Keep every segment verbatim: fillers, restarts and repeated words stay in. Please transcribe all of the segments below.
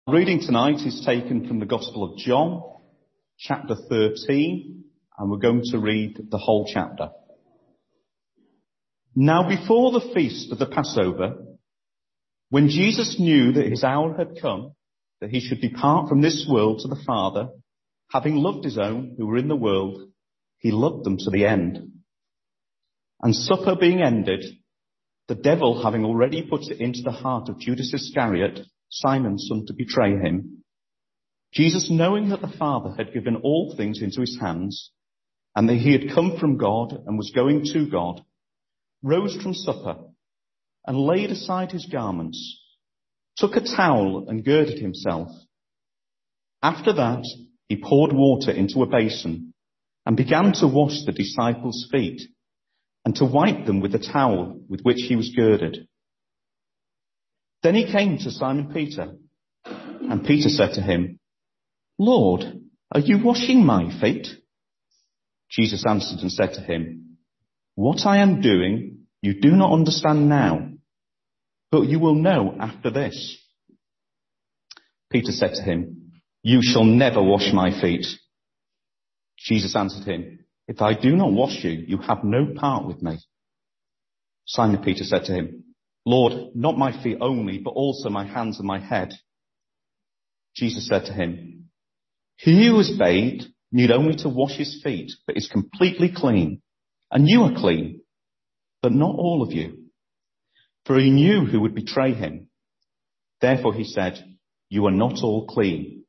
Reading tonight is taken from the Gospel of John, chapter thirteen, and we're going to read the whole chapter. Now before the feast of the Passover, when Jesus knew that his hour had come, that he should depart from this world to the Father, having loved his own who were in the world, he loved them to the end. And supper being ended, the devil having already put it into the heart of Judas Iscariot, Simon's son, to betray him, Jesus, knowing that the Father had given all things into his hands, and that he had come from God and was going to God, rose from supper and laid aside his garments, took a towel and girded himself. After that, he poured water into a basin and began to wash the disciples' feet and to wipe them with the towel with which he was girded. Then he came to Simon Peter, and Peter said to him, Lord, are you washing my feet? Jesus answered and said to him, What I am doing you do not understand now, but you will know after this. Peter said to him, You shall never wash my feet. Jesus answered him, If I do not wash you, you have no part with me. Simon Peter said to him, Lord, not my feet only, but also my hands and my head. Jesus said to him, He who is bathed need only to wash his feet, but is completely clean. And you are clean, but not all of you. For he knew who would betray him. Therefore he said, You are not all clean.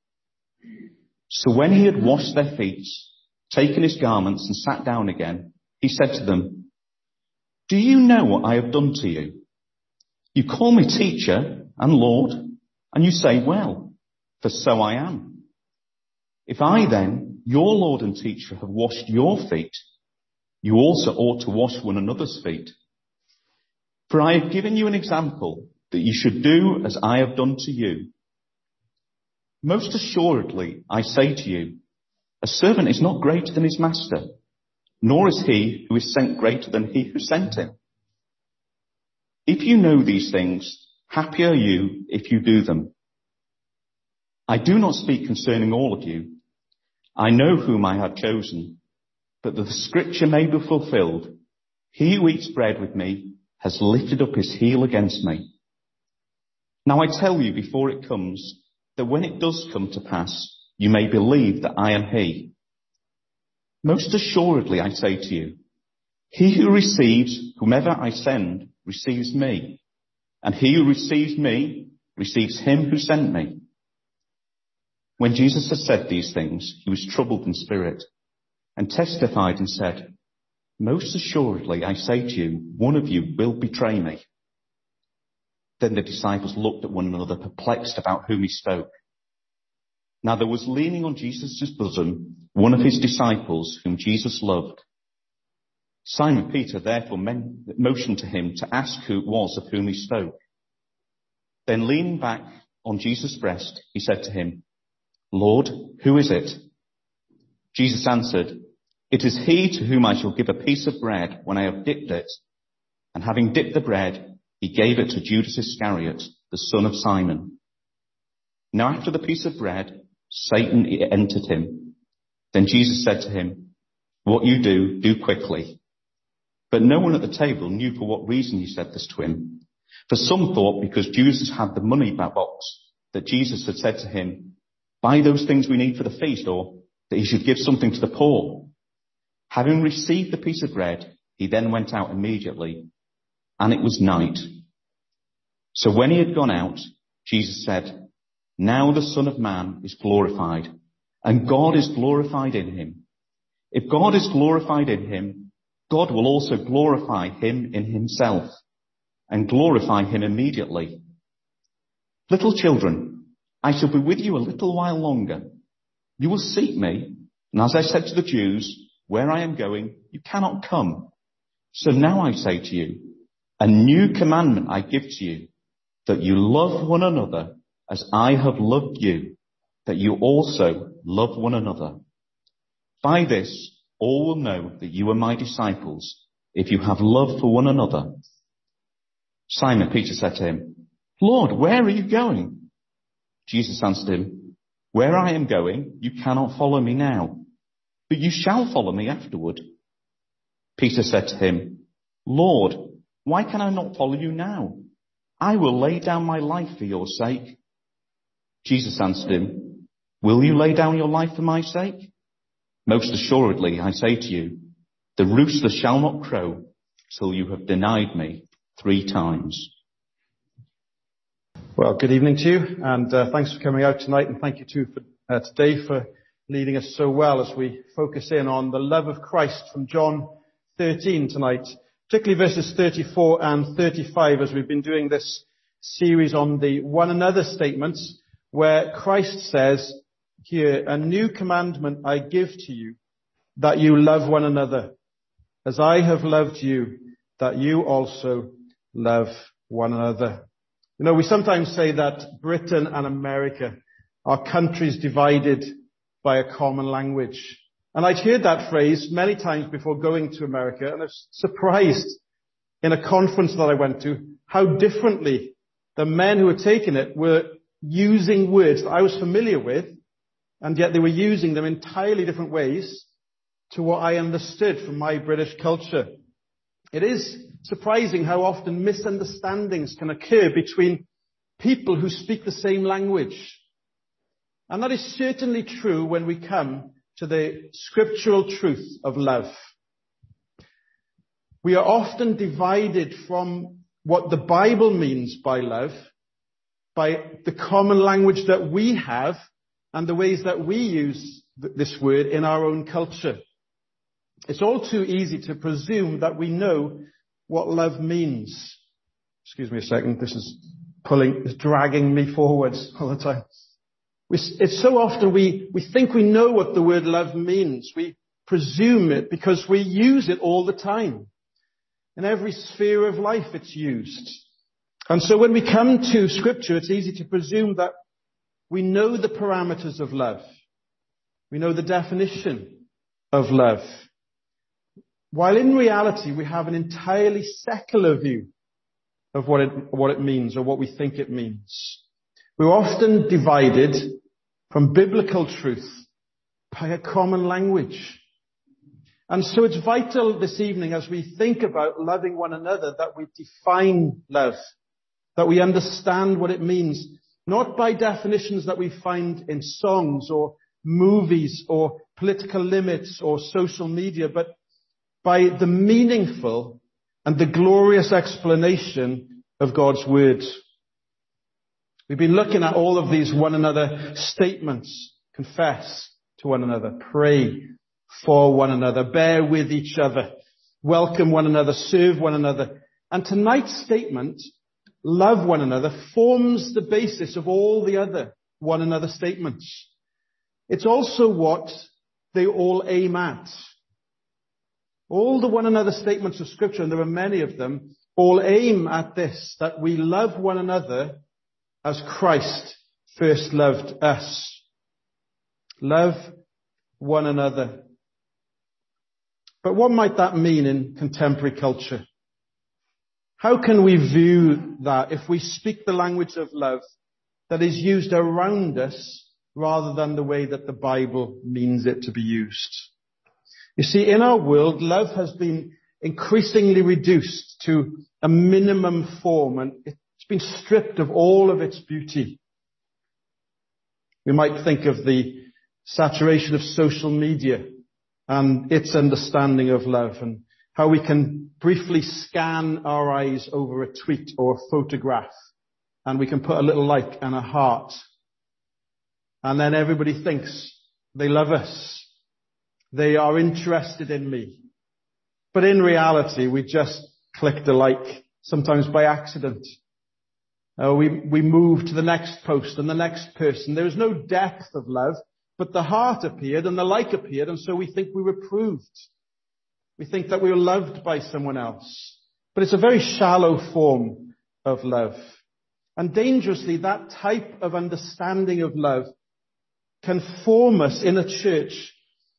So when he had washed their feet, taken his garments and sat down again, he said to them, Do you know what I have done to you? You call me teacher and Lord, and you say, Well, for so I am. If I then, your Lord and teacher, have washed your feet, you also ought to wash one another's feet. For I have given you an example that you should do as I have done to you. Most assuredly, I say to you, a servant is not greater than his master, nor is he who is sent greater than he who sent him. If you know these things, happy are you if you do them. I do not speak concerning all of you. I know whom I have chosen, but that the scripture may be fulfilled. He who eats bread with me has lifted up his heel against me. Now I tell you before it comes, that when it does come to pass, you may believe that I am he. Most assuredly I say to you, he who receives whomever I send receives me, and he who receives me receives him who sent me. When Jesus had said these things, he was troubled in spirit, and testified and said, Most assuredly I say to you, one of you will betray me. Then the disciples looked at one another, perplexed about whom he spoke. Now there was leaning on Jesus' bosom one of his disciples whom Jesus loved. Simon Peter therefore motioned to him to ask who it was of whom he spoke. Then leaning back on Jesus' breast, he said to him, Lord, who is it? Jesus answered, It is he to whom I shall give a piece of bread when I have dipped it. And having dipped the bread, he gave it to Judas Iscariot, the son of Simon. Now after the piece of bread, Satan entered him. Then Jesus said to him, What you do, do quickly. But no one at the table knew for what reason he said this to him. For some thought because Judas had the money box, that Jesus had said to him, Buy those things we need for the feast, or that he should give something to the poor. Having received the piece of bread, he then went out immediately, and it was night. So when he had gone out, Jesus said, Now the Son of Man is glorified, and God is glorified in him. If God is glorified in him, God will also glorify him in himself, and glorify him immediately. Little children, I shall be with you a little while longer. You will seek me, and as I said to the Jews, where I am going, you cannot come. So now I say to you, a new commandment I give to you, that you love one another as I have loved you, that you also love one another. By this, all will know that you are my disciples, if you have love for one another. Simon Peter said to him, Lord, where are you going? Jesus answered him, "Where I am going, you cannot follow me now, but you shall follow me afterward." Peter said to him, "Lord, why can I not follow you now? I will lay down my life for your sake." Jesus answered him, "Will you lay down your life for my sake? Most assuredly, I say to you, the rooster shall not crow till you have denied me three times." Well, good evening to you, and uh, thanks for coming out tonight, and thank you too for uh, today for leading us so well as we focus in on the love of Christ from John thirteen tonight, particularly verses thirty-four and thirty-five, as we've been doing this series on the one another statements, where Christ says here, "A new commandment I give to you, that you love one another, as I have loved you, that you also love one another." You know, we sometimes say that Britain and America are countries divided by a common language. And I'd heard that phrase many times before going to America, and I was surprised in a conference that I went to how differently the men who were taking it were using words that I was familiar with, and yet they were using them entirely different ways to what I understood from my British culture. It is surprising how often misunderstandings can occur between people who speak the same language. And that is certainly true when we come to the scriptural truth of love. We are often divided from what the Bible means by love, by the common language that we have and the ways that we use th- this word in our own culture. It's all too easy to presume that we know what love means. Excuse me a second. This is pulling, is dragging me forwards all the time. We, it's so often we, we think we know what the word love means. We presume it because we use it all the time. In every sphere of life it's used. And so when we come to Scripture, it's easy to presume that we know the parameters of love. We know the definition of love. While in reality, we have an entirely secular view of what it, what it means or what we think it means. We're often divided from biblical truth by a common language. And so it's vital this evening as we think about loving one another that we define love, that we understand what it means, not by definitions that we find in songs or movies or political limits or social media, but by the meaningful and the glorious explanation of God's word. We've been looking at all of these one another statements. Confess to one another, pray for one another, bear with each other, welcome one another, serve one another. And tonight's statement, love one another, forms the basis of all the other one another statements. It's also what they all aim at. All the one another statements of Scripture, and there are many of them, all aim at this, that we love one another as Christ first loved us. Love one another. But what might that mean in contemporary culture? How can we view that if we speak the language of love that is used around us rather than the way that the Bible means it to be used? You see, in our world, love has been increasingly reduced to a minimum form, and it's been stripped of all of its beauty. We might think of the saturation of social media and its understanding of love, and how we can briefly scan our eyes over a tweet or a photograph, and we can put a little like and a heart, and then everybody thinks they love us. They are interested in me. But in reality, we just clicked a like, sometimes by accident. Uh, we, we move to the next post and the next person. There was no depth of love, but the heart appeared and the like appeared, and so we think we were approved. We think that we were loved by someone else. But it's a very shallow form of love. And dangerously, that type of understanding of love can form us in a church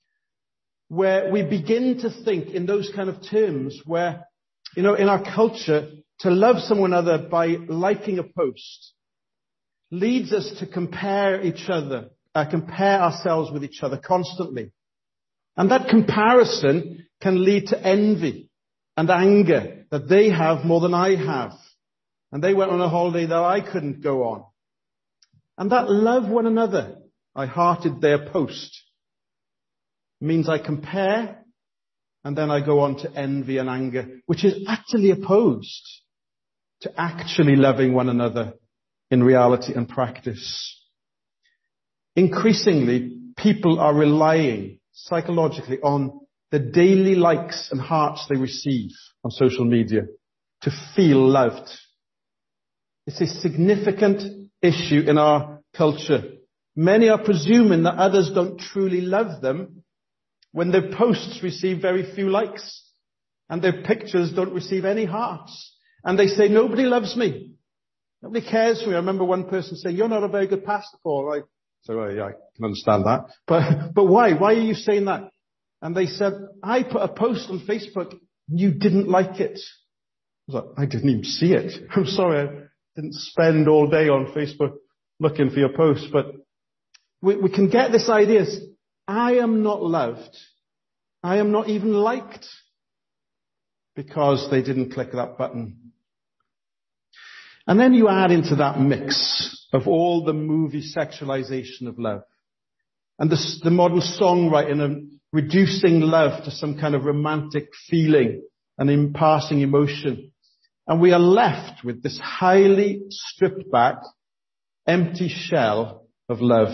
where we begin to think in those kind of terms, where, you know, in our culture, to love someone other by liking a post, leads us to compare each other, uh, compare ourselves with each other constantly. And that comparison can lead to envy and anger that they have more than I have. And they went on a holiday that I couldn't go on. And that love one another, I hearted their post, means I compare and then I go on to envy and anger, which is actually opposed to actually loving one another in reality and practice. Increasingly, people are relying psychologically on the daily likes and hearts they receive on social media to feel loved. It's a significant issue in our culture. Many are presuming that others don't truly love them when their posts receive very few likes and their pictures don't receive any hearts. And they say, nobody loves me. Nobody cares for me. I remember one person saying, you're not a very good pastor, Paul. I said, well, yeah, I can understand that. But, but why? Why are you saying that? And they said, I put a post on Facebook. You didn't like it. I was like, I didn't even see it. I'm sorry. I didn't spend all day on Facebook looking for your post. But we, we can get this idea. I am not loved. I am not even liked because they didn't click that button. And then you add into that mix of all the movie sexualization of love and the, the modern songwriting and reducing love to some kind of romantic feeling and in passing emotion. And we are left with this highly stripped back, empty shell of love.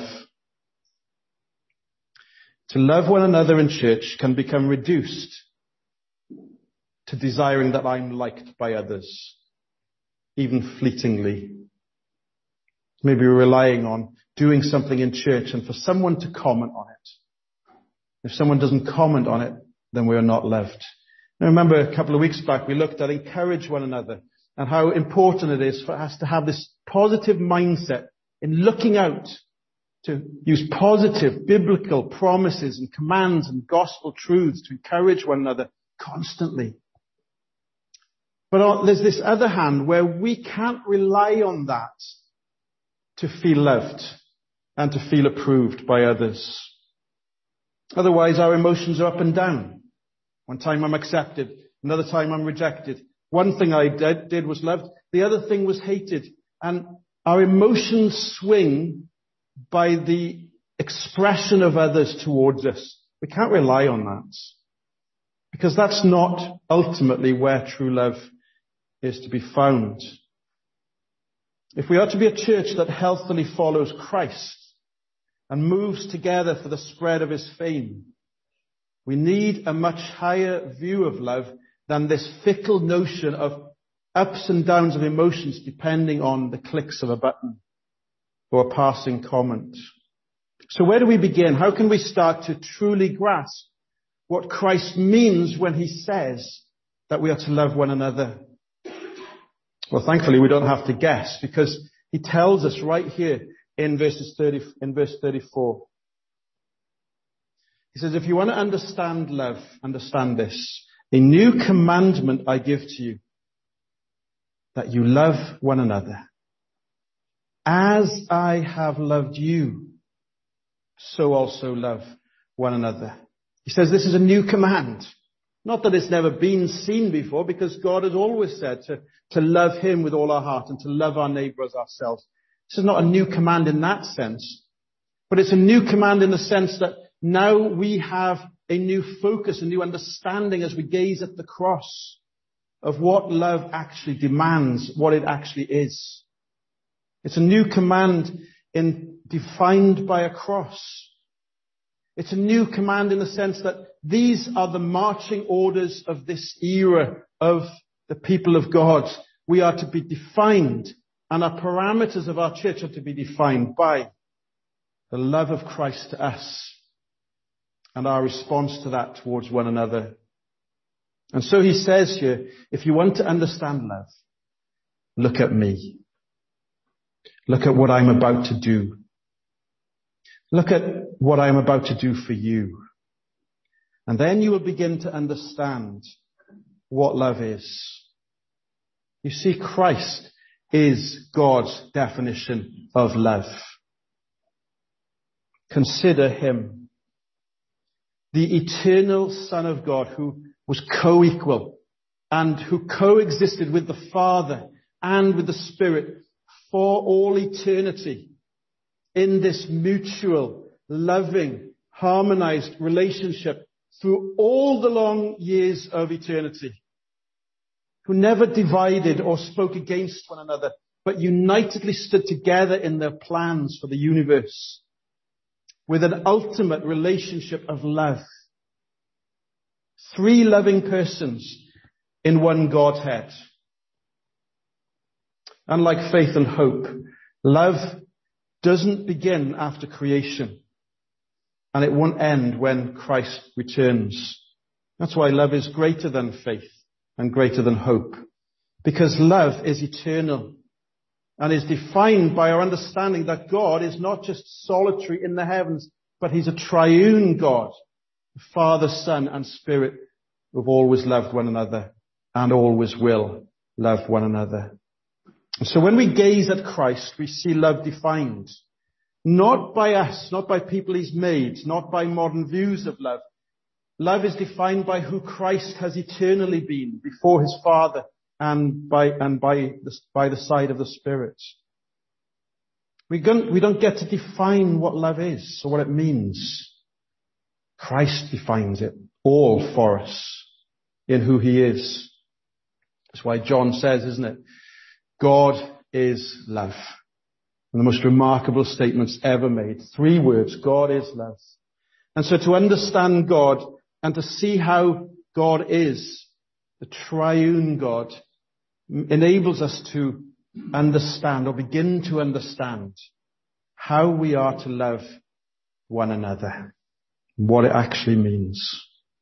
To love one another in church can become reduced to desiring that I'm liked by others, even fleetingly. Maybe we're relying on doing something in church and for someone to comment on it. If someone doesn't comment on it, then we are not loved. Now remember a couple of weeks back we looked at encourage one another and how important it is for us to have this positive mindset in looking out to use positive biblical promises and commands and gospel truths to encourage one another constantly. But there's this other hand where we can't rely on that to feel loved and to feel approved by others. Otherwise, our emotions are up and down. One time I'm accepted, another time I'm rejected. One thing I did, did was loved, the other thing was hated. And our emotions swing by the expression of others towards us. We can't rely on that because that's not ultimately where true love is to be found. If we are to be a church that healthily follows Christ and moves together for the spread of his fame, we need a much higher view of love than this fickle notion of ups and downs of emotions depending on the clicks of a button or a passing comment. So where do we begin? How can we start to truly grasp what Christ means when he says that we are to love one another? Well, thankfully, we don't have to guess because he tells us right here in verses thirty, in verse thirty-four. He says, if you want to understand love, understand this. A new commandment I give to you, that you love one another. As I have loved you, so also love one another. He says this is a new command. Not that it's never been seen before, because God has always said to, to love him with all our heart and to love our neighbor as ourselves. This is not a new command in that sense, but it's a new command in the sense that now we have a new focus, a new understanding as we gaze at the cross of what love actually demands, what it actually is. It's a new command in, defined by a cross. It's a new command in the sense that these are the marching orders of this era of the people of God. We are to be defined, and our parameters of our church are to be defined by the love of Christ to us and our response to that towards one another. And so he says here, if you want to understand love, look at me. Look at what I'm about to do. Look at what I'm about to do for you. And then you will begin to understand what love is. You see, Christ is God's definition of love. Consider him, the eternal Son of God, who was co-equal and who coexisted with the Father and with the Spirit for all eternity in this mutual, loving, harmonized relationship through all the long years of eternity, who never divided or spoke against one another, but unitedly stood together in their plans for the universe with an ultimate relationship of love. Three loving persons in one Godhead. Unlike faith and hope, love doesn't begin after creation, and it won't end when Christ returns. That's why love is greater than faith and greater than hope, because love is eternal and is defined by our understanding that God is not just solitary in the heavens, but he's a triune God, the Father, Son, and Spirit, who've always loved one another and always will love one another. So when we gaze at Christ, we see love defined, not by us, not by people he's made, not by modern views of love. Love is defined by who Christ has eternally been before his Father and by, and by the, by the side of the Spirit. We don't, we don't get to define what love is or what it means. Christ defines it all for us in who he is. That's why John says, isn't it? God is love. One of the most remarkable statements ever made. Three words. God is love. And so to understand God and to see how God is, the triune God, enables us to understand or begin to understand how we are to love one another, what it actually means.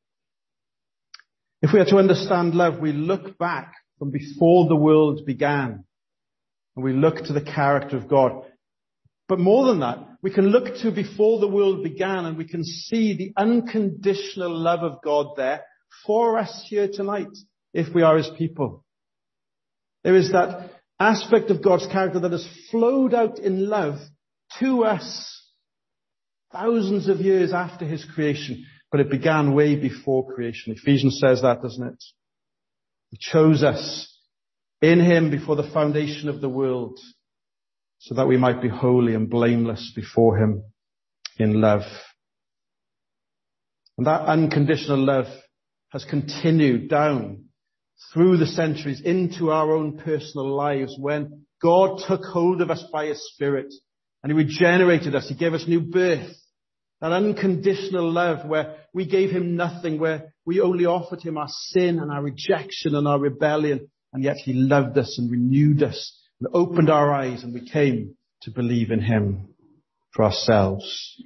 If we are to understand love, we look back from before the world began, and we look to the character of God. But more than that, we can look to before the world began, and we can see the unconditional love of God there for us here tonight, if we are his people. There is that aspect of God's character that has flowed out in love to us thousands of years after his creation, but it began way before creation. Ephesians says that, doesn't it? He chose us in him before the foundation of the world, so that we might be holy and blameless before him in love. And that unconditional love has continued down through the centuries into our own personal lives when God took hold of us by his Spirit and he regenerated us. He gave us new birth. That unconditional love where we gave him nothing, where we only offered him our sin and our rejection and our rebellion, and yet he loved us and renewed us and opened our eyes, and we came to believe in him for ourselves.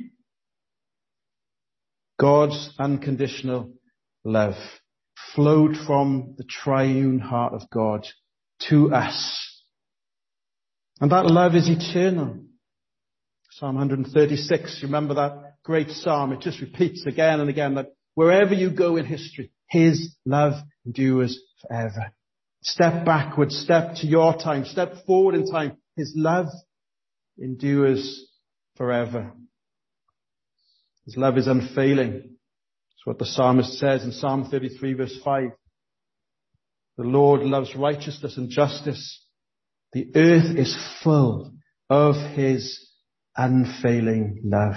God's unconditional love flowed from the triune heart of God to us. And that love is eternal. Psalm one thirty-six, remember that great psalm? It just repeats again and again that wherever you go in history, his love endures forever. Step backward, step to your time, step forward in time. His love endures forever. His love is unfailing. That's what the psalmist says in Psalm thirty-three verse five. The Lord loves righteousness and justice. The earth is full of his unfailing love.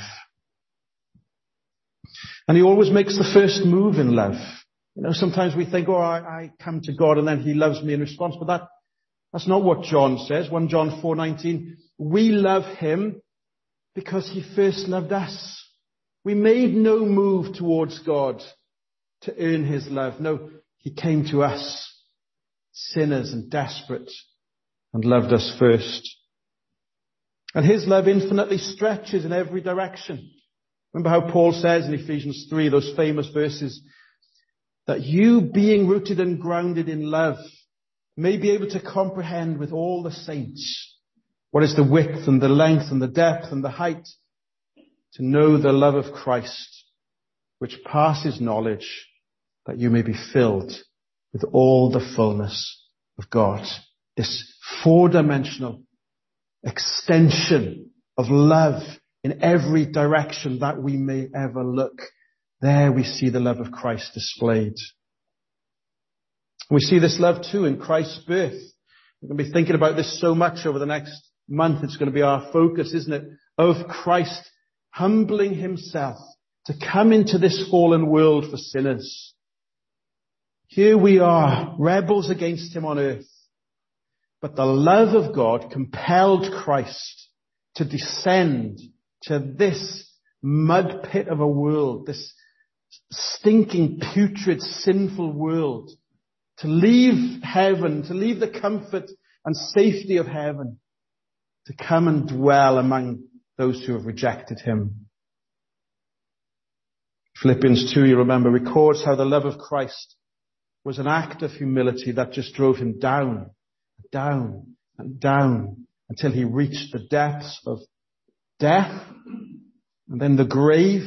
And he always makes the first move in love. You know, sometimes we think, oh, I, I come to God and then he loves me in response. But that, that's not what John says. First John four nineteen. We love him because he first loved us. We made no move towards God to earn his love. No, he came to us, sinners and desperate, and loved us first. And his love infinitely stretches in every direction. Remember how Paul says in Ephesians three, those famous verses, that you, being rooted and grounded in love, may be able to comprehend with all the saints what is the width and the length and the depth and the height, to know the love of Christ, which passes knowledge, that you may be filled with all the fullness of God. This four-dimensional extension of love in every direction that we may ever look. There we see the love of Christ displayed. We see this love too in Christ's birth. We're going to be thinking about this so much over the next month. It's going to be our focus, isn't it? Of Christ humbling himself to come into this fallen world for sinners. Here we are, rebels against him on earth. But the love of God compelled Christ to descend to this mud pit of a world, this stinking, putrid, sinful world, to leave heaven, to leave the comfort and safety of heaven, to come and dwell among those who have rejected him. Philippians two, you remember, records how the love of Christ was an act of humility that just drove him down, down, and down until he reached the depths of death and then the grave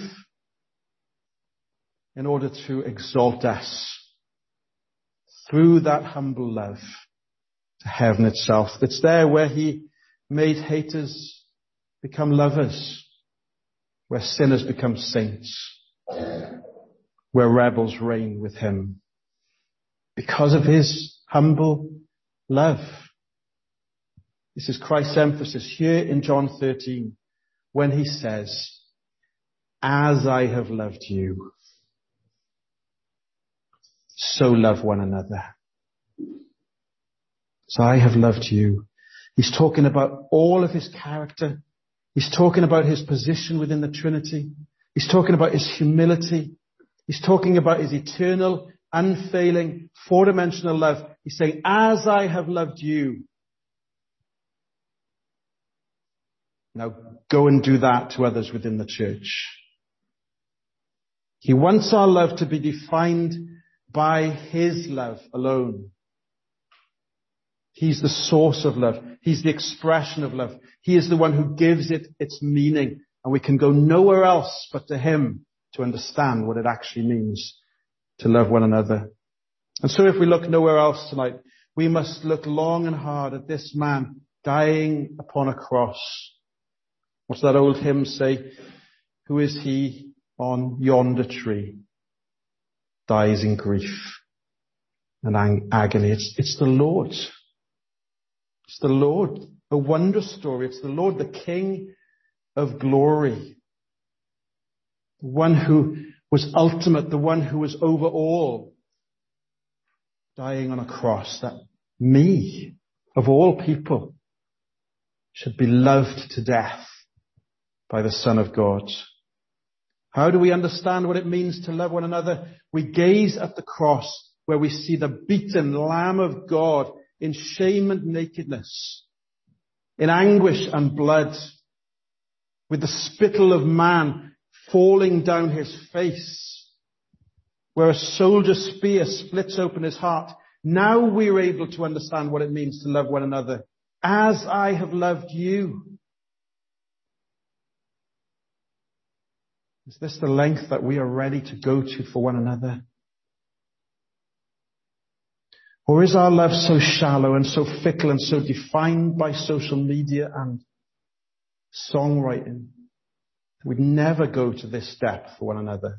in order to exalt us through that humble love to heaven itself. It's there where he made haters become lovers, where sinners become saints, where rebels reign with him. Because of his humble love. This is Christ's emphasis here in John thirteen when he says, as I have loved you, so love one another. So I have loved you. He's talking about all of his character. He's talking about his position within the Trinity. He's talking about his humility. He's talking about his eternal, unfailing, four-dimensional love. He's saying, as I have loved you. Now go and do that to others within the church. He wants our love to be defined by his love alone. He's the source of love. He's the expression of love. He is the one who gives it its meaning. And we can go nowhere else but to him to understand what it actually means to love one another. And so if we look nowhere else tonight, we must look long and hard at this man dying upon a cross. What's that old hymn say? Who is he on yonder tree? Dies in grief and ang- agony. It's, it's the Lord. It's the Lord. A wondrous story. It's the Lord, the King of glory. The one who was ultimate, the one who was over all, dying on a cross that me, of all people, should be loved to death by the Son of God. How do we understand what it means to love one another? We gaze at the cross where we see the beaten Lamb of God in shame and nakedness, in anguish and blood, with the spittle of man falling down his face, where a soldier's spear splits open his heart. Now we're able to understand what it means to love one another. As I have loved you. Is this the length that we are ready to go to for one another? Or is our love so shallow and so fickle and so defined by social media and songwriting that we'd never go to this depth for one another?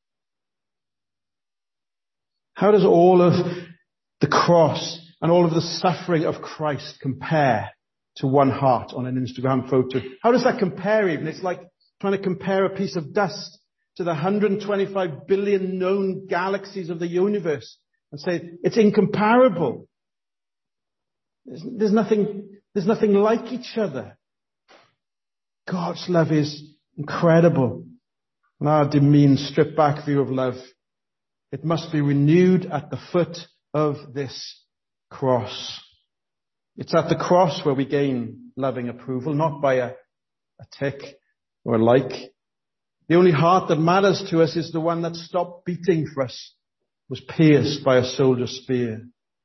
How does all of the cross and all of the suffering of Christ compare to one heart on an Instagram photo? How does that compare even? It's like trying to compare a piece of dust to the one hundred twenty-five billion known galaxies of the universe and say it's incomparable. There's, there's nothing, there's nothing like each other. God's love is incredible. And our demeaned, stripped back view of love, it must be renewed at the foot of this cross. It's at the cross where we gain loving approval, not by a, a tick or a like. The only heart that matters to us is the one that stopped beating for us, was pierced by a soldier's spear.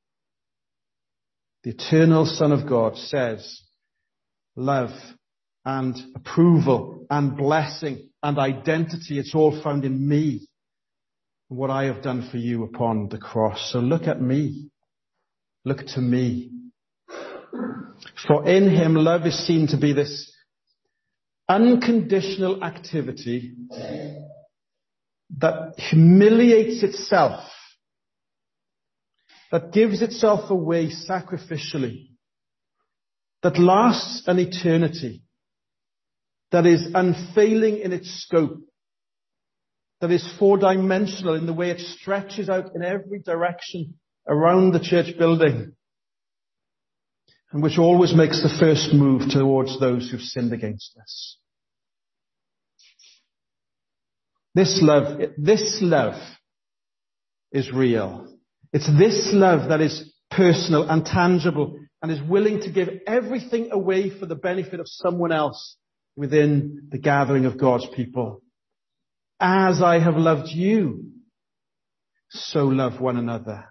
The eternal Son of God says, love and approval and blessing and identity, it's all found in me and what I have done for you upon the cross. So look at me. Look to me. For in him, love is seen to be this unconditional activity that humiliates itself, that gives itself away sacrificially, that lasts an eternity, that is unfailing in its scope, that is four-dimensional in the way it stretches out in every direction around the church building, and which always makes the first move towards those who've sinned against us. This love, this love is real. It's this love that is personal and tangible and is willing to give everything away for the benefit of someone else within the gathering of God's people. As I have loved you, so love one another.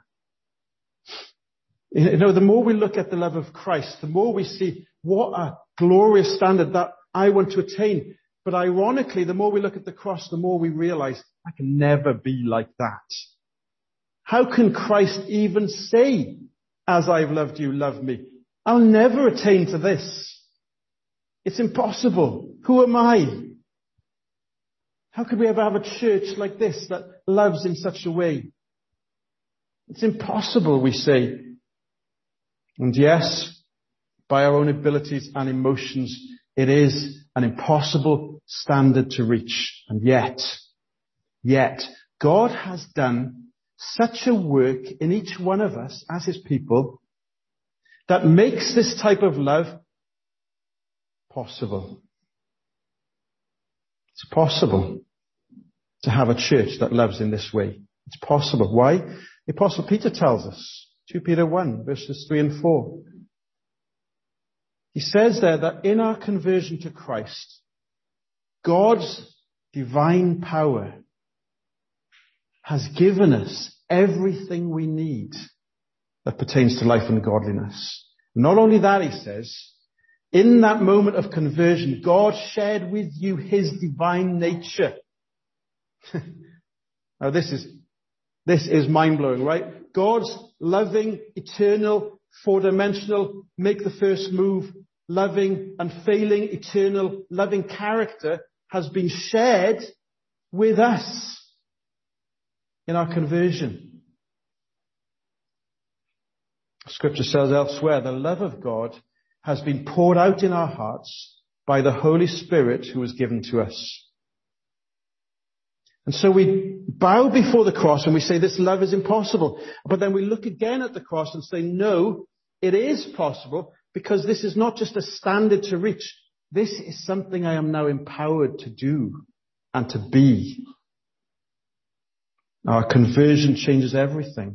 You know, the more we look at the love of Christ, the more we see what a glorious standard that I want to attain. But ironically, the more we look at the cross, the more we realize I can never be like that. How can Christ even say, as I've loved you, love me? I'll never attain to this. It's impossible. Who am I? How could we ever have a church like this that loves in such a way? It's impossible, we say. And yes, by our own abilities and emotions, it is an impossible standard to reach. And yet, yet, God has done such a work in each one of us as his people that makes this type of love possible. It's possible to have a church that loves in this way. It's possible. Why? The Apostle Peter tells us, Second Peter one, verses three and four. He says there that in our conversion to Christ, God's divine power has given us everything we need that pertains to life and godliness. Not only that, he says, in that moment of conversion, God shared with you his divine nature. Now this is, this is mind-blowing, right? God's loving, eternal, four-dimensional, make the first move, loving, unfailing, eternal, loving character has been shared with us in our conversion. Scripture says elsewhere, the love of God has been poured out in our hearts by the Holy Spirit who was given to us. And so we bow before the cross and we say this love is impossible. But then we look again at the cross and say, no, it is possible, because this is not just a standard to reach. This is something I am now empowered to do and to be. Our conversion changes everything.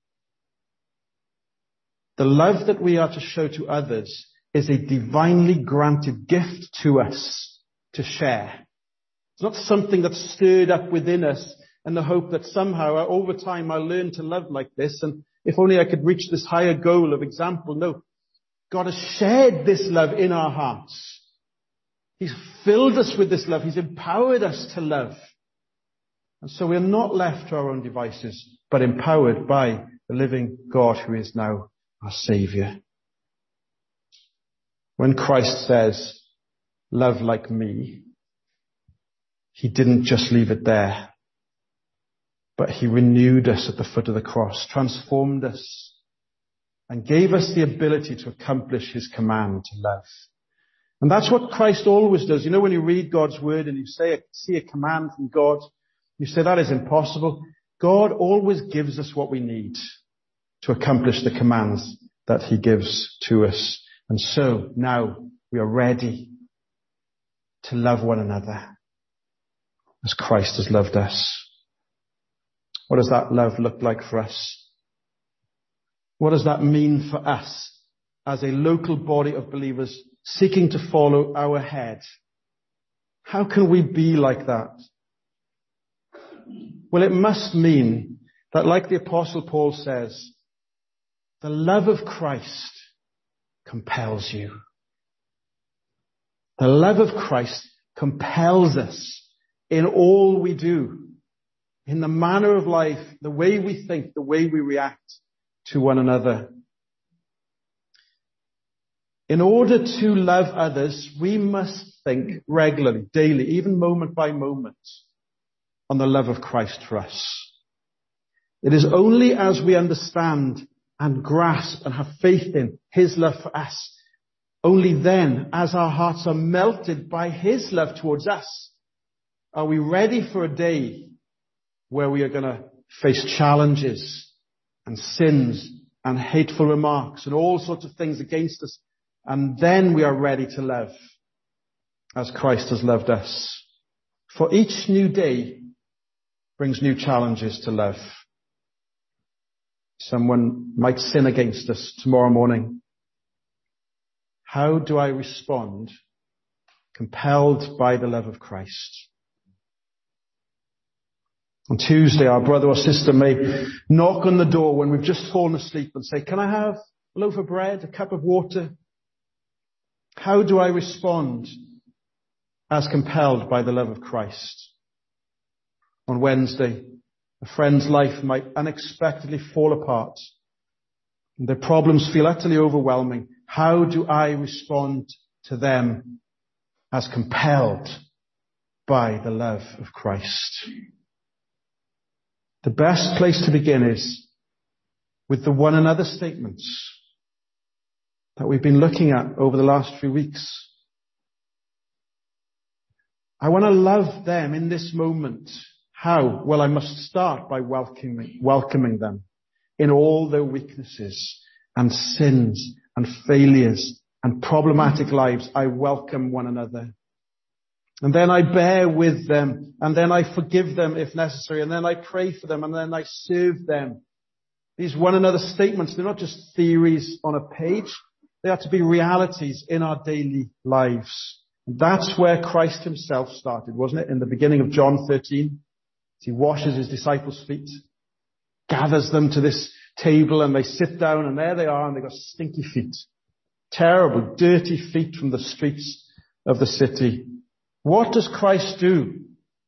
The love that we are to show to others is a divinely granted gift to us to share. It's not something that's stirred up within us in the hope that somehow over time I'll learn to love like this, and if only I could reach this higher goal of example. No. God has shared this love in our hearts. He's filled us with this love. He's empowered us to love. And so we're not left to our own devices, but empowered by the living God who is now our Saviour. When Christ says, love like me, he didn't just leave it there, but he renewed us at the foot of the cross, transformed us, and gave us the ability to accomplish his command to love. And that's what Christ always does. You know, when you read God's word and you say, see a command from God, you say that is impossible. God always gives us what we need to accomplish the commands that he gives to us. And so now we are ready to love one another as Christ has loved us. What does that love look like for us? What does that mean for us as a local body of believers seeking to follow our head? How can we be like that? Well, it must mean that, like the Apostle Paul says, the love of Christ compels you. The love of Christ compels us in all we do, in the manner of life, the way we think, the way we react to one another. In order to love others, we must think regularly, daily, even moment by moment, on the love of Christ for us. It is only as we understand and grasp and have faith in his love for us, only then, as our hearts are melted by his love towards us, are we ready for a day where we are going to face challenges and sins and hateful remarks and all sorts of things against us. And then we are ready to love as Christ has loved us. For each new day brings new challenges to love. Someone might sin against us tomorrow morning. How do I respond, compelled by the love of Christ? On Tuesday, our brother or sister may knock on the door when we've just fallen asleep and say, can I have a loaf of bread, a cup of water? How do I respond as compelled by the love of Christ? On Wednesday, a friend's life might unexpectedly fall apart and their problems feel utterly overwhelming. How do I respond to them as compelled by the love of Christ? The best place to begin is with the one another statements that we've been looking at over the last few weeks. I want to love them in this moment. How? Well, I must start by welcoming, welcoming them in all their weaknesses and sins and failures and problematic lives. I welcome one another. And then I bear with them, and then I forgive them if necessary, and then I pray for them, and then I serve them. These one another statements, they're not just theories on a page. They are to be realities in our daily lives. And that's where Christ himself started, wasn't it? In the beginning of John thirteen, he washes his disciples' feet, gathers them to this table, and they sit down, and there they are, and they've got stinky feet. Terrible, dirty feet from the streets of the city. What does Christ do?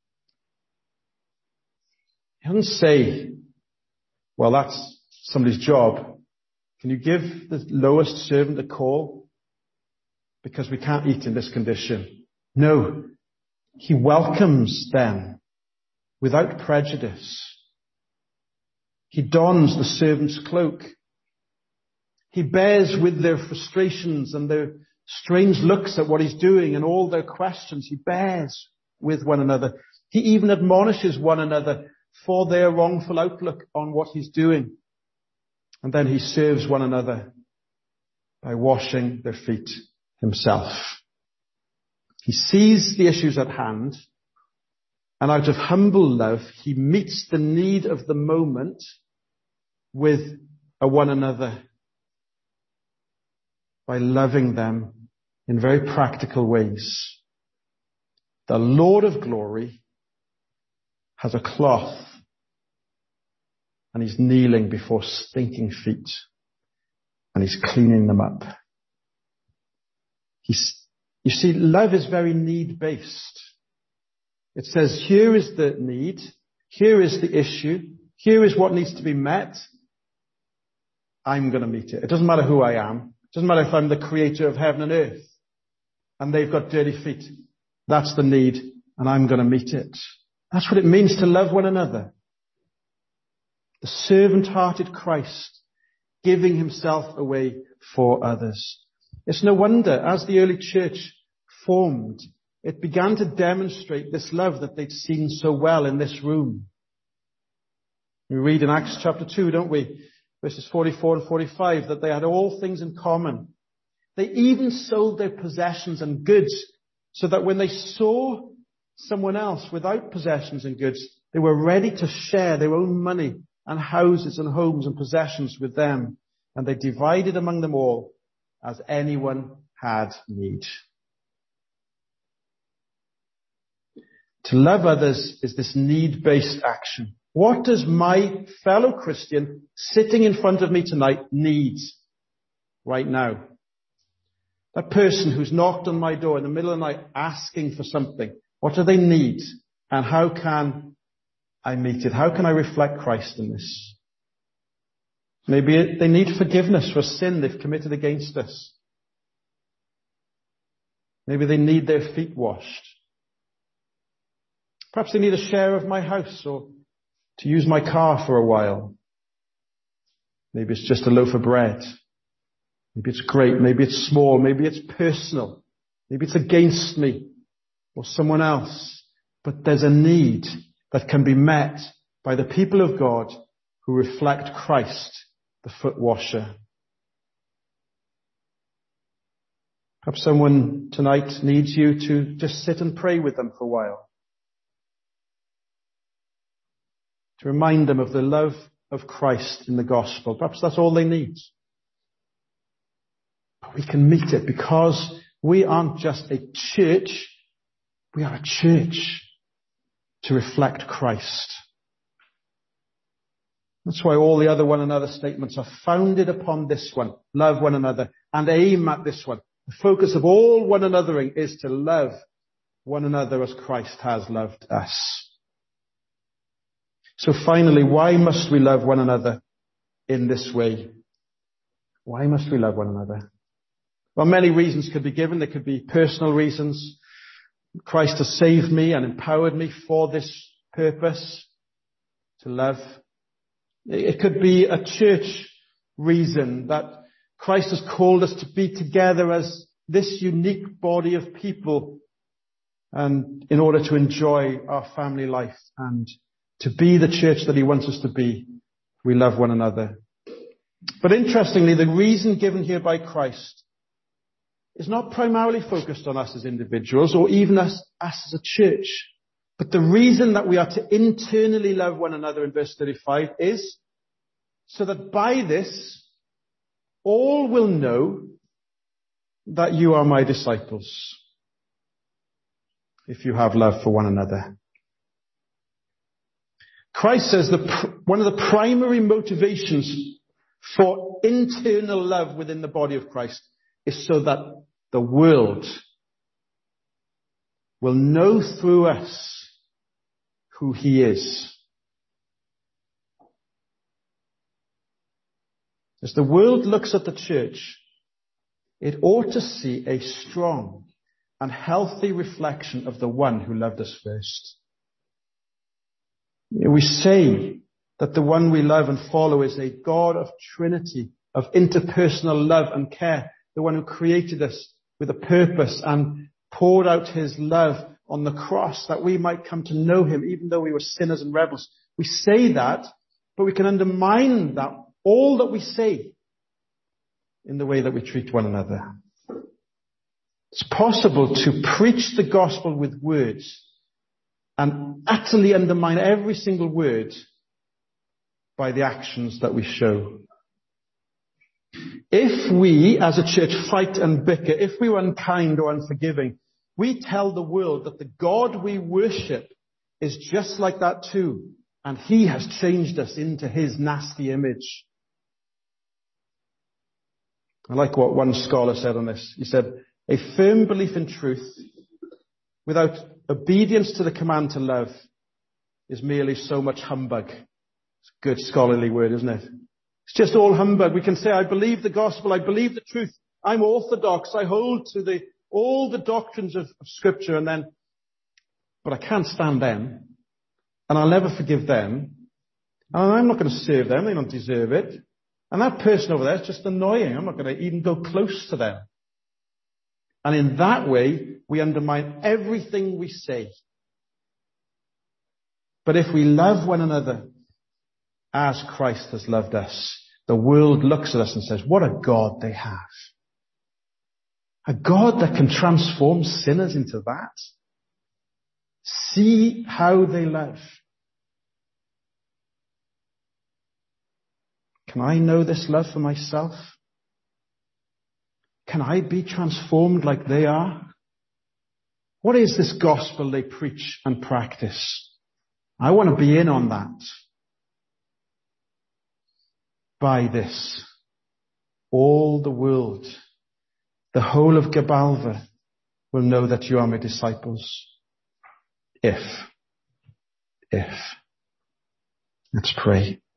He doesn't say, well, that's somebody's job. Can you give the lowest servant a call? Because we can't eat in this condition. No. He welcomes them without prejudice. He dons the servant's cloak. He bears with their frustrations and their strange looks at what he's doing and all their questions. He bears with one another. He even admonishes one another for their wrongful outlook on what he's doing. And then he serves one another by washing their feet himself. He sees the issues at hand, and out of humble love, he meets the need of the moment with a one another by loving them in very practical ways. The Lord of glory has a cloth and he's kneeling before stinking feet and he's cleaning them up. He's, you see, love is very need-based. It says, here is the need, here is the issue, here is what needs to be met. I'm going to meet it. It doesn't matter who I am. It doesn't matter if I'm the creator of heaven and earth and they've got dirty feet. That's the need, and I'm going to meet it. That's what it means to love one another. The servant-hearted Christ giving himself away for others. It's no wonder, as the early church formed, it began to demonstrate this love that they'd seen so well in this room. We read in Acts chapter two, don't we? Verses forty-four and forty-five, that they had all things in common. They even sold their possessions and goods so that when they saw someone else without possessions and goods, they were ready to share their own money and houses and homes and possessions with them. And they divided among them all as anyone had need. To love others is this need-based action. What does my fellow Christian sitting in front of me tonight need right now? That person who's knocked on my door in the middle of the night asking for something. What do they need? And how can I meet it? How can I reflect Christ in this? Maybe they need forgiveness for sin they've committed against us. Maybe they need their feet washed. Perhaps they need a share of my house or to use my car for a while. Maybe it's just a loaf of bread. Maybe it's great. Maybe it's small. Maybe it's personal. Maybe it's against me or someone else. But there's a need that can be met by the people of God who reflect Christ, the foot washer. Perhaps someone tonight needs you to just sit and pray with them for a while. To remind them of the love of Christ in the gospel. Perhaps that's all they need. But we can meet it because we aren't just a church. We are a church to reflect Christ. That's why all the other one another statements are founded upon this one. Love one another and aim at this one. The focus of all one anothering is to love one another as Christ has loved us. So finally, why must we love one another in this way? Why must we love one another? Well, many reasons could be given. There could be personal reasons. Christ has saved me and empowered me for this purpose, to love. It could be a church reason that Christ has called us to be together as this unique body of people, and in order to enjoy our family life and to be the church that he wants us to be, we love one another. But interestingly, the reason given here by Christ is not primarily focused on us as individuals or even us, us as a church. But the reason that we are to internally love one another in verse thirty-five is so that by this all will know that you are my disciples, if you have love for one another. Christ says that one of the primary motivations for internal love within the body of Christ is so that the world will know through us who he is. As the world looks at the church, it ought to see a strong and healthy reflection of the one who loved us first. We say that the one we love and follow is a God of Trinity, of interpersonal love and care, the one who created us with a purpose and poured out his love on the cross that we might come to know him even though we were sinners and rebels. We say that, but we can undermine that, all that we say, in the way that we treat one another. It's possible to preach the gospel with words and utterly undermine every single word by the actions that we show. If we, as a church, fight and bicker, if we were unkind or unforgiving, we tell the world that the God we worship is just like that too, and he has changed us into his nasty image. I like what one scholar said on this. He said, a firm belief in truth without obedience to the command to love is merely so much humbug. It's a good scholarly word, isn't it? It's just all humbug. We can say, I believe the gospel, I believe the truth, I'm orthodox, I hold to the all the doctrines of, of Scripture, and then, but I can't stand them, and I'll never forgive them, and I'm not going to serve them, they don't deserve it. And that person over there is just annoying. I'm not going to even go close to them. And in that way, we undermine everything we say. But if we love one another as Christ has loved us, the world looks at us and says, what a God they have. A God that can transform sinners into that. See how they love. Can I know this love for myself? Can I be transformed like they are? What is this gospel they preach and practice? I want to be in on that. By this, all the world, the whole of Gabalva, will know that you are my disciples. If, if. Let's pray.